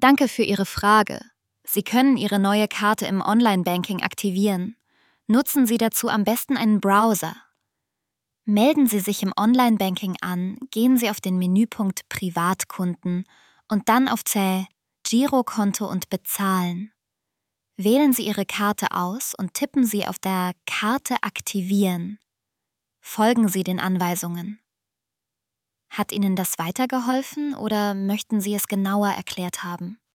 Danke für Ihre Frage. Sie können Ihre neue Karte im Online-Banking aktivieren. Nutzen Sie dazu am besten einen Browser. Melden Sie sich im Online-Banking an, gehen Sie auf den Menüpunkt Privatkunden und dann auf Girokonto und Bezahlen. Wählen Sie Ihre Karte aus und tippen Sie auf der Karte aktivieren. Folgen Sie den Anweisungen. Hat Ihnen das weitergeholfen oder möchten Sie es genauer erklärt haben?